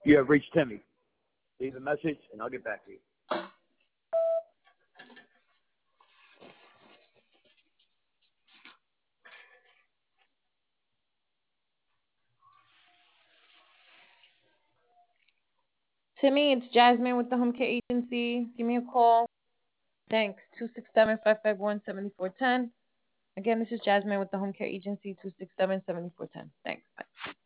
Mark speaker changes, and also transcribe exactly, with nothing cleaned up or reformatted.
Speaker 1: You have reached Timmy. Leave a message, and I'll get back to you.
Speaker 2: Timmy, it's Jasmine with the Home Care Agency. Give me a call. Thanks. two six seven, five five one, seven four one zero. Again, this is Jasmine with the Home Care Agency, two six seven, seven four one zero. Thanks. Bye.